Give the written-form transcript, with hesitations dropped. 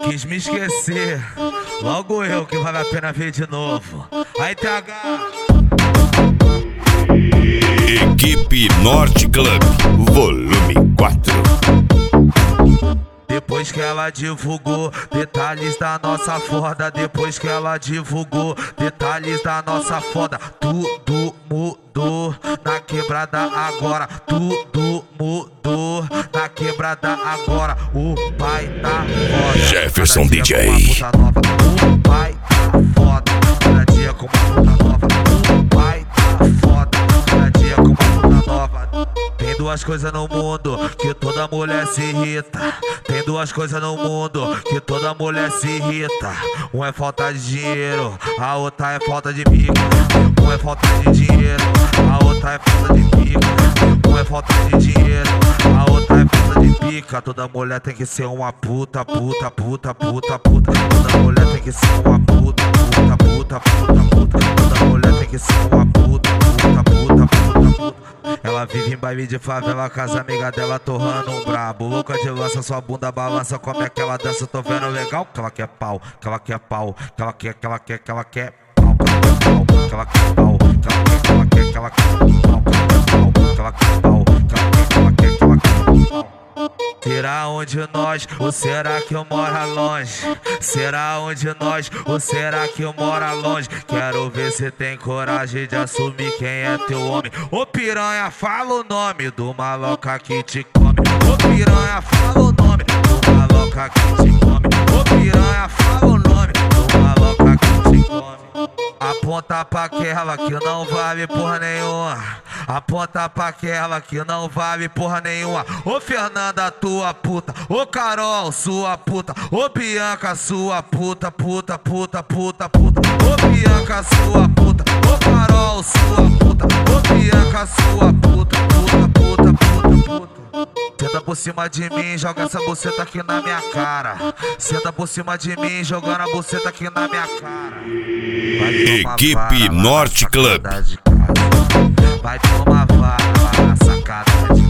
Quis me esquecer, logo eu que vale a pena ver de novo. Aí TH. Equipe Norte Club, volume 4. Depois que ela divulgou detalhes da nossa foda, depois que ela divulgou detalhes da nossa foda, tudo mudou na quebrada agora, tudo mudou na quebrada agora. O pai tá foda, Jefferson cada dia DJ. com uma puta nova. O pai tá foda, cada dia com uma puta nova. O pai tá foda, cada dia com uma puta nova. Tem duas coisas no mundo que toda mulher se irrita. Tem duas coisas no mundo que toda mulher se irrita. Um é falta de dinheiro, a outra é falta de pica. Um é falta de dinheiro, a outra é falta de pica. Um é falta de dinheiro, a outra é falta de pica. Toda mulher tem que ser uma puta, puta, puta, puta, puta. Toda mulher tem que ser uma puta, puta, puta, puta, puta. Toda mulher tem que ser uma puta, puta, puta, puta, puta. Ela vive em baile de favela com as amigas dela torrando um brabo. Louca de lança, sua bunda balança, como é que ela dança, tô vendo legal. Que ela quer pau, que ela quer pau, que ela quer, que ela quer, que ela quer pau, que ela quer pau, que ela quer, que ela quer, que ela quer pau, que ela quer pau, que ela quer, que ela quer, que ela quer pau. Será onde nós, ou será que eu moro longe? Será onde nós, ou será que eu moro longe? Quero ver se tem coragem de assumir quem é teu homem. Ô piranha, fala o nome do maloca que te come. Ô piranha, fala o nome do maloca que te come. Ô piranha, fala o nome do maloca que te come. Aponta pra aquela que não vale porra nenhuma. Aponta pra aquela que não vale porra nenhuma. Ô Fernanda, tua puta. Ô Carol, sua puta. Ô Bianca, sua puta, puta, puta, puta, puta. Ô Bianca, sua puta. Ô Carol, sua puta. Ô Bianca, sua puta, puta, puta, puta, puta. Senta por cima de mim, joga essa buceta aqui na minha cara. Senta por cima de mim, jogando a buceta aqui na minha cara. Equipe Norte Club. Vai tomar vara lá na sacada de